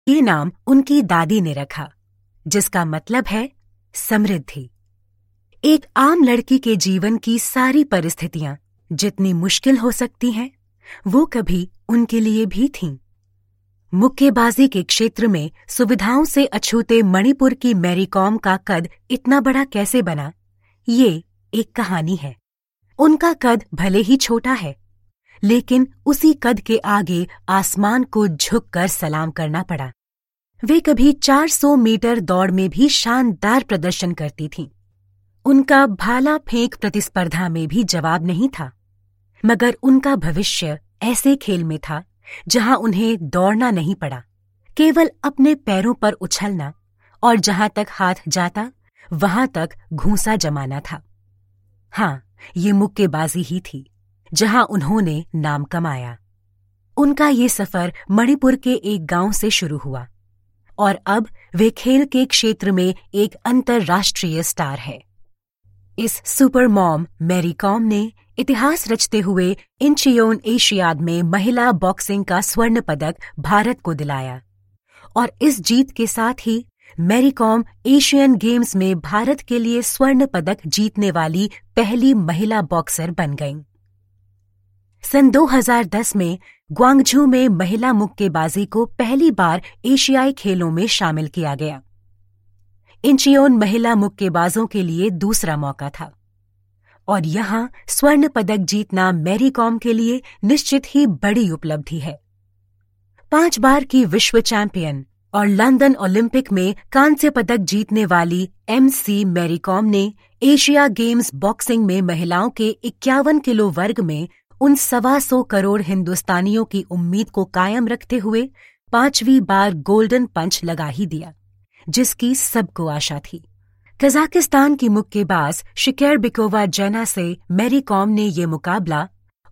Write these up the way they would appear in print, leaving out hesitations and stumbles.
ये नाम उनकी दादी ने रखा, जिसका मतलब है समृद्धि। एक आम लड़की के जीवन की सारी परिस्थितियां जितनी मुश्किल हो सकती हैं, वो कभी उनके लिए भी थीं। मुक्केबाजी के क्षेत्र में सुविधाओं से अछूते मणिपुर की मैरी कॉम का कद इतना बड़ा कैसे बना, ये एक कहानी है। उनका कद भले ही छोटा है, लेकिन उसी कद के आगे आसमान को झुककर सलाम करना पड़ा। वे कभी 400 मीटर दौड़ में भी शानदार प्रदर्शन करती थीं। उनका भाला फेंक प्रतिस्पर्धा में भी जवाब नहीं था, मगर उनका भविष्य ऐसे खेल में था जहां उन्हें दौड़ना नहीं पड़ा, केवल अपने पैरों पर उछलना और जहां तक हाथ जाता वहां तक घूंसा जमाना था। हाँ, ये मुक्केबाजी ही थी जहां उन्होंने नाम कमाया। उनका ये सफर मणिपुर के एक गांव से शुरू हुआ और अब वे खेल के क्षेत्र में एक अंतर्राष्ट्रीय स्टार है। इस सुपर मॉम मैरी कॉम ने इतिहास रचते हुए इंचियोन एशियाड में महिला बॉक्सिंग का स्वर्ण पदक भारत को दिलाया और इस जीत के साथ ही मैरी कॉम एशियन गेम्स में भारत के लिए स्वर्ण पदक जीतने वाली पहली महिला बॉक्सर बन गईं। सन 2010 में ग्वांगझू में महिला मुक्केबाजी को पहली बार एशियाई खेलों में शामिल किया गया। इंचियोन महिला मुक्केबाजों के लिए दूसरा मौका था और यहाँ स्वर्ण पदक जीतना मैरी कॉम के लिए निश्चित ही बड़ी उपलब्धि है। 5 बार की विश्व चैंपियन और लंदन ओलंपिक में कांस्य पदक जीतने वाली MC मैरी कॉम ने एशिया गेम्स बॉक्सिंग में महिलाओं के 51 किलो वर्ग में उन 125 करोड़ हिंदुस्तानियों की उम्मीद को कायम रखते हुए 5वीं बार गोल्डन पंच लगा ही दिया, जिसकी सबको आशा थी। कजाकिस्तान की मुक्केबाज शिकेरबिकोवा जेना से मैरी कॉम ने ये मुकाबला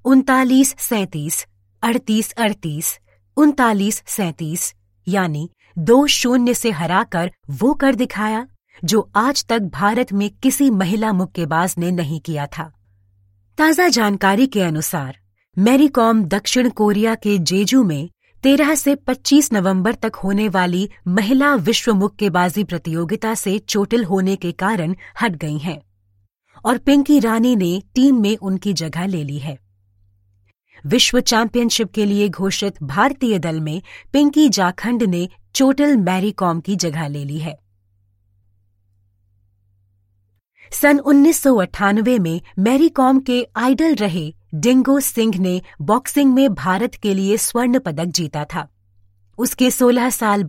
39-37, 38-38, 39-37 यानी 2-0 से हराकर वो कर दिखाया जो आज तक भारत में किसी महिला मुक्केबाज ने नहीं किया था। ताज़ा जानकारी के अनुसार मैरी कॉम दक्षिण कोरिया के जेजू में 13 से 25 नवंबर तक होने वाली महिला विश्व मुक्केबाजी प्रतियोगिता से चोटिल होने के कारण हट गई हैं और पिंकी रानी ने टीम में उनकी जगह ले ली है। विश्व चैंपियनशिप के लिए घोषित भारतीय दल में पिंकी जाखंड ने चोटिल मैरी कॉम की जगह ले ली है। सन 1998 में मैरी कॉम के आइडल रहे डिंगो सिंह ने बॉक्सिंग में भारत के लिए स्वर्ण पदक जीता था। उसके 16 साल